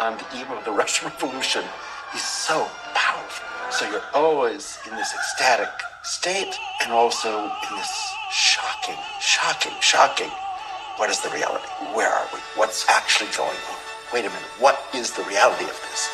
on the eve of the Russian Revolution is so powerful. So you're always in this ecstatic state and also in this shocking. What is the reality? Where are we? What's actually going on? Wait a minute, what is the reality of this?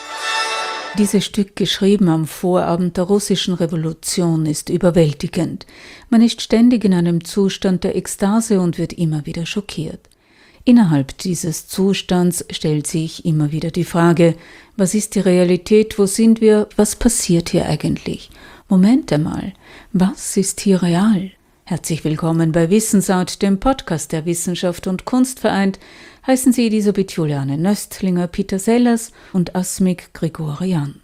Dieses Stück, geschrieben am Vorabend der russischen Revolution, ist überwältigend. Man ist ständig in einem Zustand der Ekstase und wird immer wieder schockiert. Innerhalb dieses Zustands stellt sich immer wieder die Frage, was ist die Realität, wo sind wir, was passiert hier eigentlich? Moment einmal, was ist hier real? Herzlich willkommen bei Wissensart, dem Podcast der Wissenschaft und Kunst vereint, heißen Sie Elisabeth Juliane Nöstlinger, Peter Sellers und Asmik Grigorian.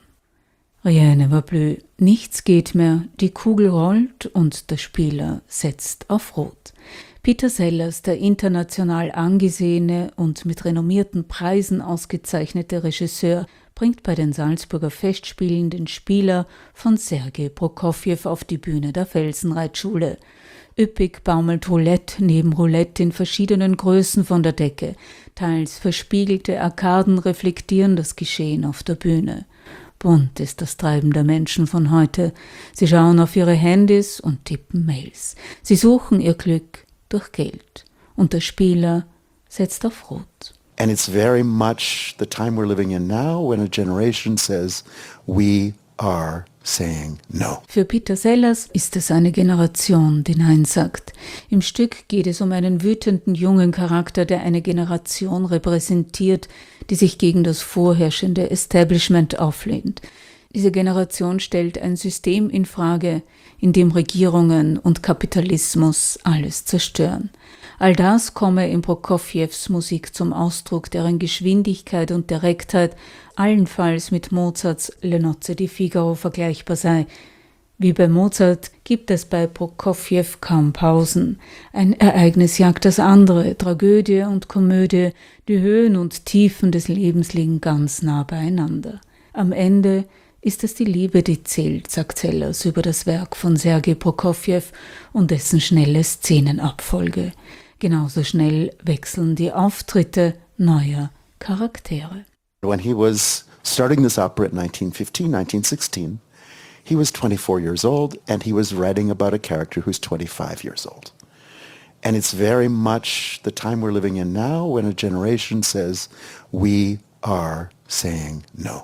Rien ne va plus, nichts geht mehr, die Kugel rollt und der Spieler setzt auf Rot. Peter Sellers, der international angesehene und mit renommierten Preisen ausgezeichnete Regisseur, bringt bei den Salzburger Festspielen den Spieler von Sergei Prokofjew auf die Bühne der Felsenreitschule. Üppig baumelt Roulette neben Roulette in verschiedenen Größen von der Decke. Teils verspiegelte Arkaden reflektieren das Geschehen auf der Bühne. Bunt ist das Treiben der Menschen von heute. Sie schauen auf ihre Handys und tippen Mails. Sie suchen ihr Glück durch Geld. Und der Spieler setzt auf Rot. And it's very much the time we're living in now when a generation says, we are saying no. Für Peter Sellers ist es eine Generation, die Nein sagt. Im Stück geht es um einen wütenden jungen Charakter, der eine Generation repräsentiert, die sich gegen das vorherrschende Establishment auflehnt. Diese Generation stellt ein System in Frage, in dem Regierungen und Kapitalismus alles zerstören. All das komme in Prokofjews Musik zum Ausdruck, deren Geschwindigkeit und Direktheit allenfalls mit Mozarts Le Nozze di Figaro vergleichbar sei. Wie bei Mozart gibt es bei Prokofjew kaum Pausen. Ein Ereignis jagt das andere, Tragödie und Komödie, die Höhen und Tiefen des Lebens liegen ganz nah beieinander. Am Ende ist es die Liebe, die zählt, sagt Sellers über das Werk von Sergei Prokofjew und dessen schnelle Szenenabfolge. Genauso schnell wechseln die Auftritte neuer Charaktere. When he was starting this opera at 1915, 1916, he was 24 years old and he was writing about a character who's 25 years old. And it's very much the time we're living in now when a generation says, we are saying no.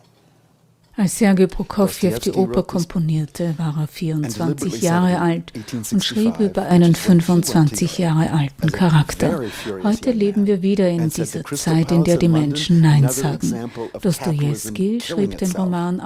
Als Sergei Prokofjew die Oper komponierte, war er 24 Jahre alt und schrieb über einen 25 Jahre alten Charakter. Heute leben wir wieder in dieser Zeit, in der die Menschen Nein sagen. Dostojewski schrieb den Roman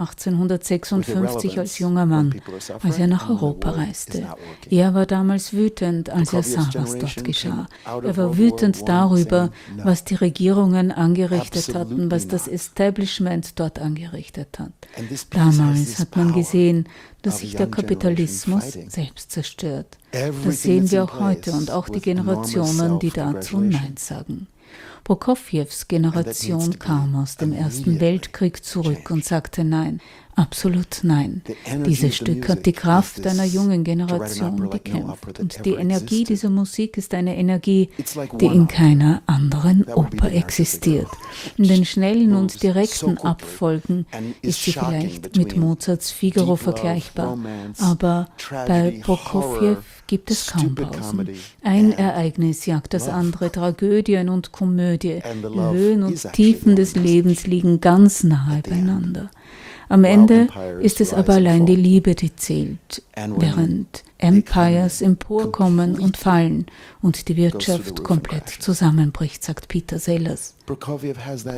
1856 als junger Mann, als er nach Europa reiste. Er war damals wütend, als er sah, was dort geschah. Er war wütend darüber, was die Regierungen angerichtet hatten, was das Establishment dort angerichtet hat. Damals hat man gesehen, dass sich der Kapitalismus selbst zerstört. Das sehen wir auch heute und auch die Generationen, die dazu Nein sagen. Prokofjews Generation kam aus dem Ersten Weltkrieg zurück und sagte Nein, absolut nein. Dieses Stück hat die Kraft einer jungen Generation, die kämpft. Und die Energie dieser Musik ist eine Energie, die in keiner anderen Oper existiert. In den schnellen und direkten Abfolgen ist sie vielleicht mit Mozarts Figaro vergleichbar, aber bei Prokofjew gibt es kaum Pausen. Ein Ereignis jagt das andere, Tragödien und Komödie. Die Höhen und Tiefen des Lebens liegen ganz nahe beieinander. Am Ende ist es aber allein die Liebe, die zählt, während Empires emporkommen und fallen und die Wirtschaft komplett zusammenbricht, sagt Peter Sellers. Prokofjew,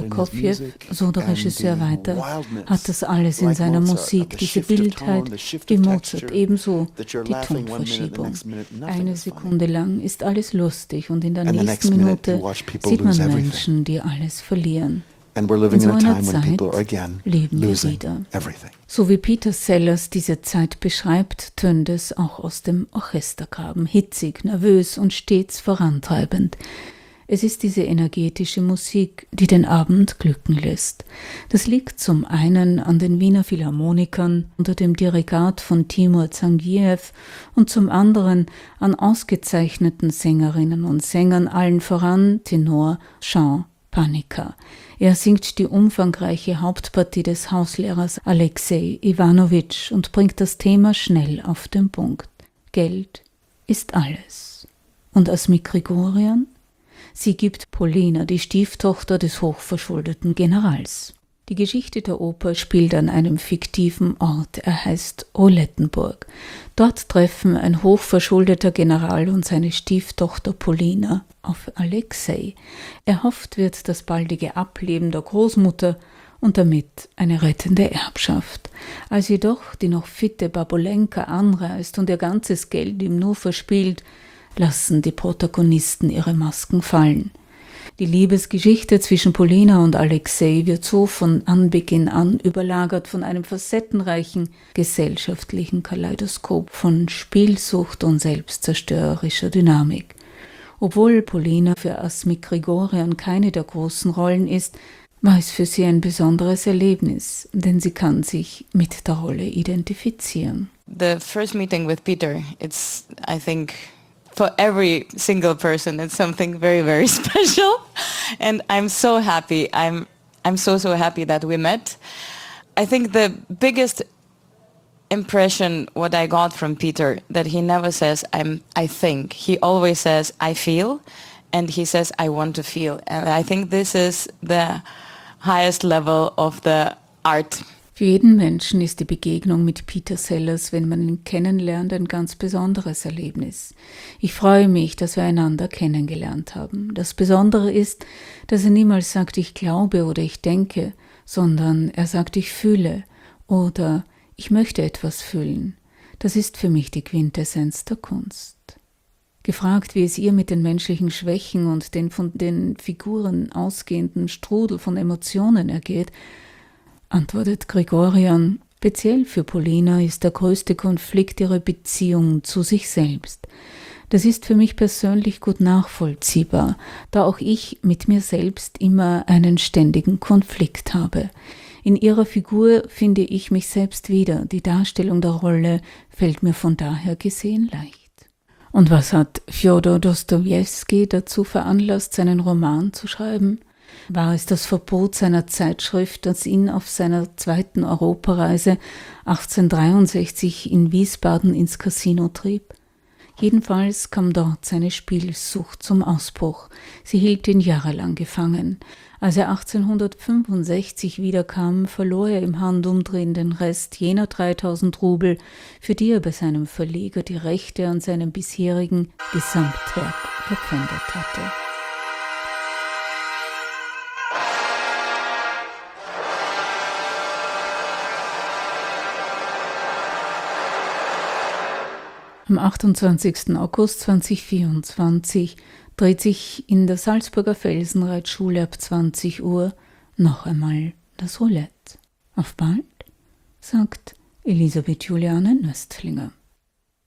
so der Regisseur weiter, hat das alles in seiner Musik, diese Wildheit, wie Mozart, ebenso die Tonverschiebung. Eine Sekunde lang ist alles lustig und in der nächsten Minute sieht man Menschen, die alles verlieren. And we're living in a time when people are again losing everything. So wie Peter Sellers diese Zeit beschreibt, tönt es auch aus dem Orchestergraben, hitzig, nervös und stets vorantreibend. Es ist diese energetische Musik, die den Abend glücken lässt. Das liegt zum einen an den Wiener Philharmonikern unter dem Dirigat von Timur Zangiev und zum anderen an ausgezeichneten Sängerinnen und Sängern, allen voran Tenor Jean Panika. Er singt die umfangreiche Hauptpartie des Hauslehrers Alexei Iwanowitsch und bringt das Thema schnell auf den Punkt. Geld ist alles. Und Asmik Grigorian? Sie gibt Polina, die Stieftochter des hochverschuldeten Generals. Die Geschichte der Oper spielt an einem fiktiven Ort, er heißt Roulettenburg. Dort treffen ein hochverschuldeter General und seine Stieftochter Polina auf Alexei. Erhofft wird das baldige Ableben der Großmutter und damit eine rettende Erbschaft. Als jedoch die noch fitte Babolenka anreist und ihr ganzes Geld ihm nur verspielt, lassen die Protagonisten ihre Masken fallen. Die Liebesgeschichte zwischen Polina und Alexei wird so von Anbeginn an überlagert von einem facettenreichen gesellschaftlichen Kaleidoskop von Spielsucht und selbstzerstörerischer Dynamik. Obwohl Polina für Asmik Grigorian keine der großen Rollen ist, war es für sie ein besonderes Erlebnis, denn sie kann sich mit der Rolle identifizieren. The first meeting with Peter, it's, I think, for every single person, it's something very, very special. And I'm so happy. I'm so happy that we met. I think the biggest impression what I got from Peter, that he never says, I think. He always says, I feel. And he says, I want to feel. And I think this is the highest level of the art. Für jeden Menschen ist die Begegnung mit Peter Sellers, wenn man ihn kennenlernt, ein ganz besonderes Erlebnis. Ich freue mich, dass wir einander kennengelernt haben. Das Besondere ist, dass er niemals sagt, ich glaube oder ich denke, sondern er sagt, ich fühle oder ich möchte etwas fühlen. Das ist für mich die Quintessenz der Kunst. Gefragt, wie es ihr mit den menschlichen Schwächen und den von den Figuren ausgehenden Strudel von Emotionen ergeht, antwortet Grigorian, speziell für Polina ist der größte Konflikt ihre Beziehung zu sich selbst. Das ist für mich persönlich gut nachvollziehbar, da auch ich mit mir selbst immer einen ständigen Konflikt habe. In ihrer Figur finde ich mich selbst wieder, die Darstellung der Rolle fällt mir von daher gesehen leicht. Und was hat Fjodor Dostojewski dazu veranlasst, seinen Roman zu schreiben? War es das Verbot seiner Zeitschrift, das ihn auf seiner zweiten Europareise 1863 in Wiesbaden ins Casino trieb? Jedenfalls kam dort seine Spielsucht zum Ausbruch. Sie hielt ihn jahrelang gefangen. Als er 1865 wiederkam, verlor er im Handumdrehen den Rest jener 3000 Rubel, für die er bei seinem Verleger die Rechte an seinem bisherigen Gesamtwerk verpfändet hatte. Am 28. August 2024 dreht sich in der Salzburger Felsenreitschule ab 20 Uhr noch einmal das Roulette. Auf bald, sagt Elisabeth Juliane Nöstlinger.